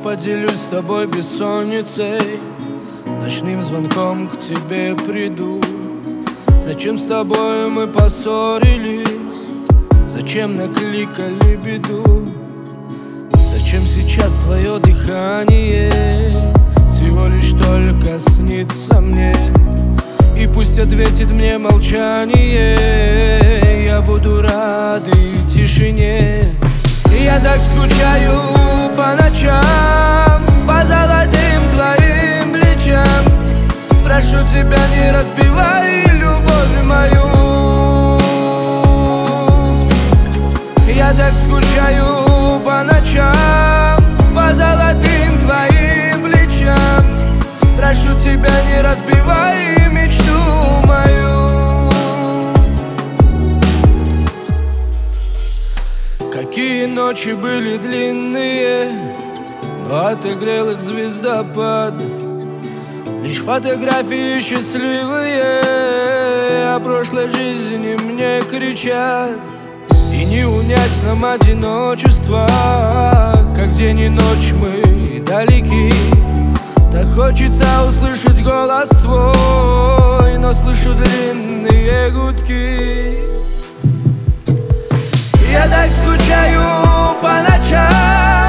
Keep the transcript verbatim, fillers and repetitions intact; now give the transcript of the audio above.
поделюсь с тобой бессонницей, ночным звонком к тебе приду. Зачем с тобой мы поссорились? Зачем накликали беду? Зачем сейчас твое дыхание всего лишь только снится мне? И пусть ответит мне молчание, я буду рад и тишине. Я так скучаю по ночам, по золотым твоим плечам. Прошу тебя, не разбивай любовь мою. Я так скучаю по ночам, по золотым твоим плечам. Прошу тебя, не разбивай мечту мою. Какие ночи были длинные, но отогрел их звездопад. Лишь фотографии счастливые о прошлой жизни мне кричат. И не унять нам одиночество, как день и ночь мы далеки. Так хочется услышать голос твой, но слышу длинные гудки. Я так скучаю по ночам,